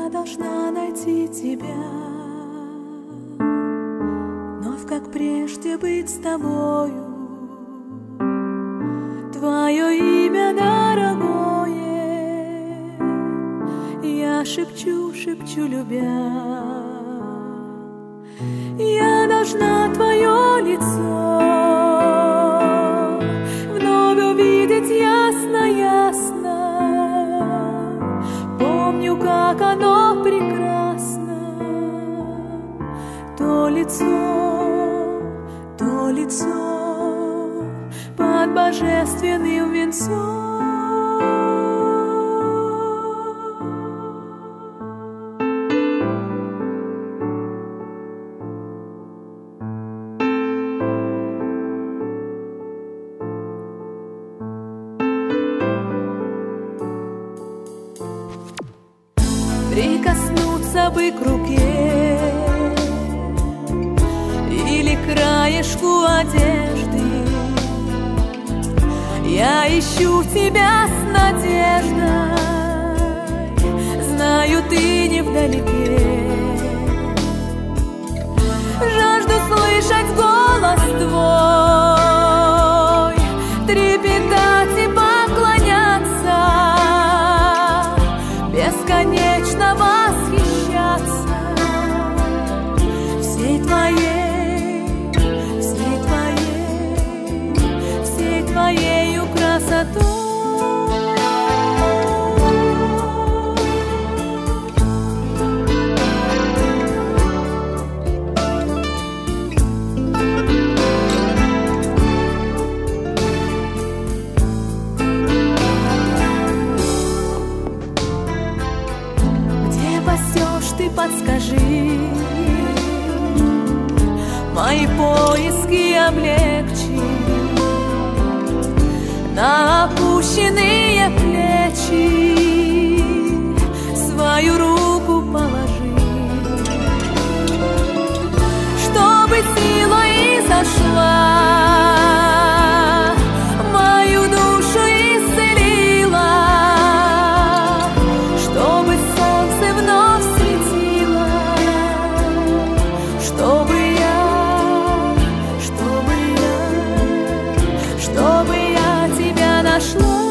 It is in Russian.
Я должна найти тебя, вновь как прежде быть с тобою. Твое имя дорогое, я шепчу, шепчу, любя. Я должна твое лицо вновь увидеть ясно, ясно. Помню, как оно прекрасно, то лицо под божественным венцом. Прикоснуться бы к руке или к краешку одежды. Я ищу тебя с надеждой, знаю, ты не вдалеке. Жажду слышать голос твой, трепетать и поклоняться, бесконечно восхищаться всей твоею красотой. Ты подскажи, мои поиски облегчи, на опущенные плечи свою руку положи, чтобы сила изошла, мою душу исцелила, чтобы солнце вновь светило, чтобы я тебя нашла.